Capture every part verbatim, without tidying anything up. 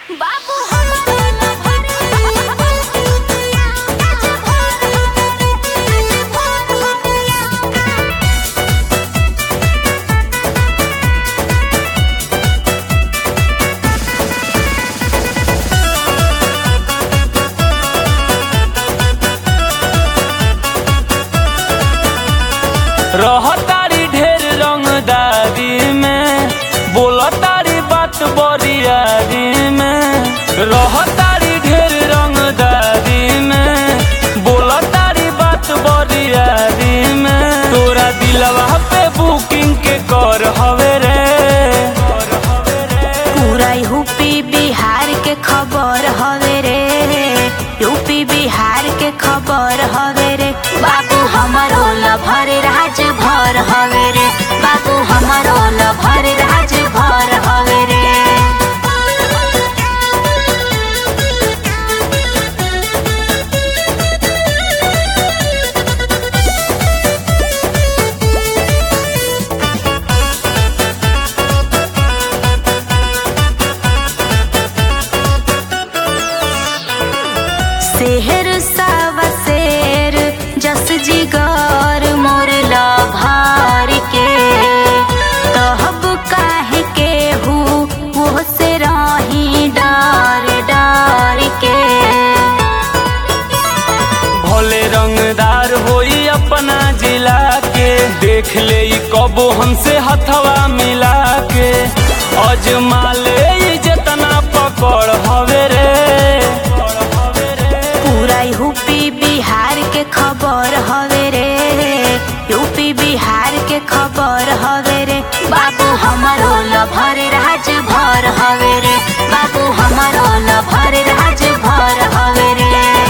बाबू हमरो न भरे आज भोर हो गया रहतारी ढेर रंगदारी में, बोलतारी बात बरियारी में। रहतारी ढेर रंगदारी में, बोलतारी बात बरियारी में। तोरा दिलवा पे बुकिंग के कर हवे रे, पूरा यूपी बिहार के खबर हवे रे, यूपी बिहार के खबर हवे रे। बाबू हमरो लभर राज भर हवे रे, बाबू हमरो लभर राज भर हवे रे। शेर सावा शेर जस जिगर मोर लभार के, तहब काहे के हूँ वो से रही डार डार के। भले रंगदार होई अपना जिला के, देख ले ई कबो हमसे हथवा मिला के। अजमा ले ई जितना पकड़ हवे रे, पूरा यूपी बिहार के खबर हवे रे, यूपी बिहार के खबर हवे रे। बाबू हमरो लभर राज भर हवे रे, बाबू हमरो लभर राज भर हवे रे।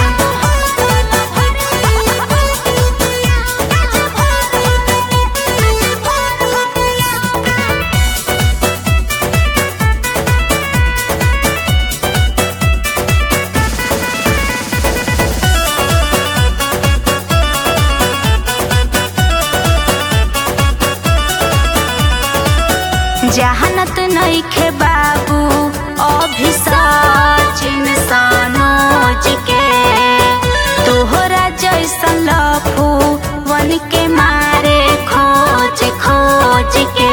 जहानत नइखे बाबू अभी सचिन सनोज के, तोहरा जैसन लफू वन के मारे खोज खोज के।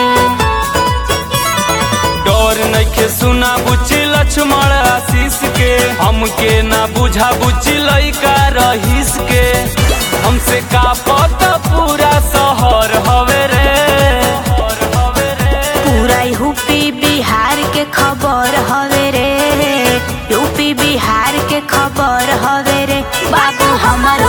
डर नइखे सुना बुची लक्ष्मण आशीष के, हमके ना बुझा बुची लइका रहीस के। हमसे का पता पूरा शहर हवे रे, पूरा यूपी बिहार के खबर हवे रे, यूपी बिहार के खबर हवे रे। बाबू हमर